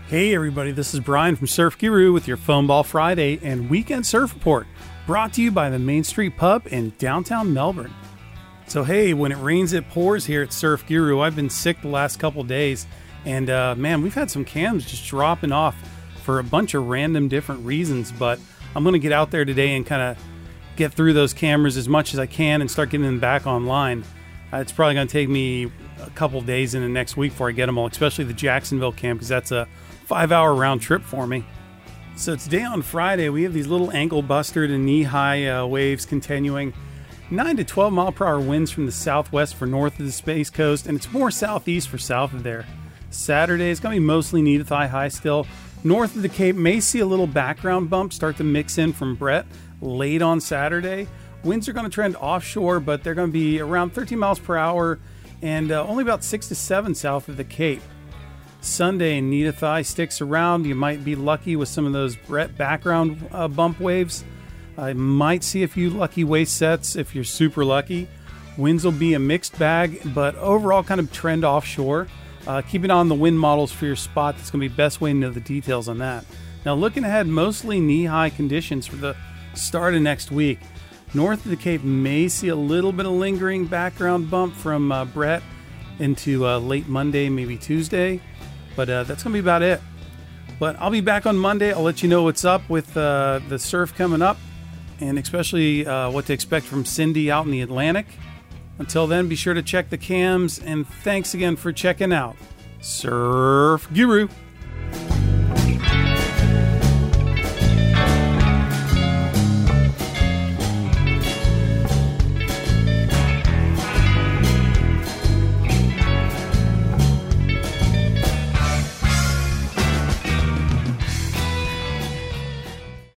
Hey everybody, this is Brian from Surf Guru with your Foam Ball Friday and Weekend Surf Report, brought to you by the Main Street Pub in downtown Melbourne. So hey, when it rains it pours here at Surf Guru. I've been sick the last couple days, and man, we've had some cams just dropping off for a bunch of random different reasons, but I'm going to get out there today and kind of get through those cameras as much as I can and start getting them back online. It's probably going to take me a couple days into next week before I get them all, especially the Jacksonville cam, because that's a 5-hour round trip for me. So today on Friday, we have these little ankle buster to knee-high waves continuing. 9 to 12 mile per hour winds from the southwest for north of the Space Coast, and it's more southeast for south of there. Saturday is going to be mostly knee to thigh high still. North of the Cape may see a little background bump start to mix in from Brett late on Saturday. Winds are going to trend offshore, but they're going to be around 13 miles per hour and only about 6 to 7 south of the Cape. Sunday, knee to thigh sticks around. You might be lucky with some of those Brett background bump waves. I might see a few lucky waist sets if you're super lucky. Winds will be a mixed bag, but overall kind of trend offshore. Keep an eye on the wind models for your spot. That's going to be the best way to know the details on that. Now looking ahead, mostly knee-high conditions for the start of next week. North of the Cape may see a little bit of lingering background bump from Brett into late Monday, maybe Tuesday. But that's going to be about it. But I'll be back on Monday. I'll let you know what's up with the surf coming up, and especially what to expect from Cindy out in the Atlantic. Until then, be sure to check the cams, and thanks again for checking out Surf Guru.